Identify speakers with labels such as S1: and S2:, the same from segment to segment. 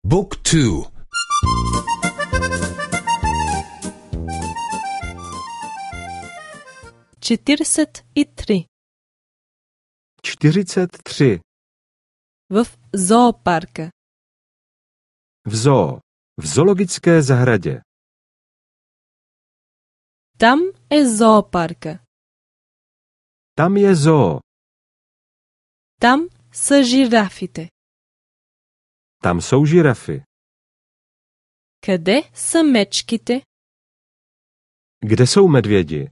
S1: Book 2.
S2: 43.
S3: 43.
S2: В зоопарка.
S3: V zoo. V zoologické zahradě.
S2: Там е зоопарка.
S3: Tam je zoo.
S2: Там са жирафите.
S3: Tam jsou žirafy.
S2: Къде са мечките?
S3: Kde jsou medvědi?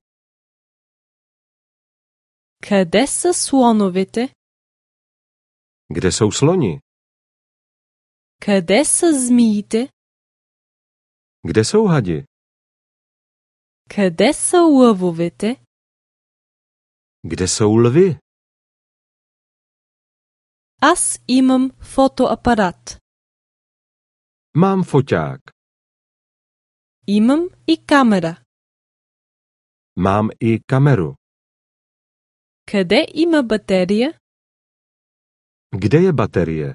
S2: Къде са слоновете?
S3: Kde jsou sloni?
S2: Къде са змиите?
S3: Kde jsou hadi?
S2: Къде са лъвовете?
S3: Kde jsou lvy?
S2: Аз имам фотоапарат.
S3: Mám foťák.
S2: Имам и камера.
S3: Mám i kameru.
S2: Къде има батерия?
S3: Kde je baterie?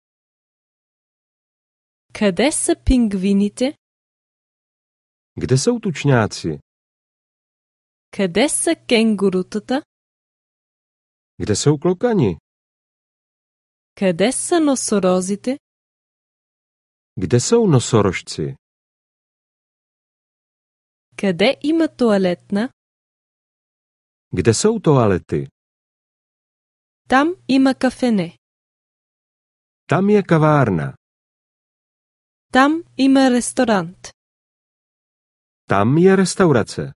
S2: Къде са пингвините?
S3: Kde jsou tučňáci?
S2: Къде са кенгурутата?
S3: Kde jsou klokani?
S2: Къде са носорозите?
S3: Kde jsou nosorožci?
S2: Къде има тоалетна?
S3: Kde jsou toalety?
S2: Там има кафене.
S3: Tam je kavárna.
S2: Там има ресторант.
S3: Tam je restaurace.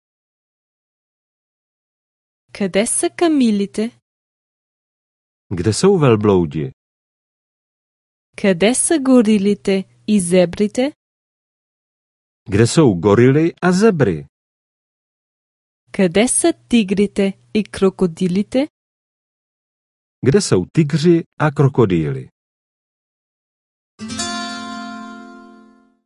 S2: Къде са камилите?
S3: Kde jsou velbloudi?
S2: Къде са горилите и зебрите?
S3: Kde jsou gorily a zebry?
S2: Къде са тигрите и крокодилите?
S3: Kde jsou tygři a krokodýly?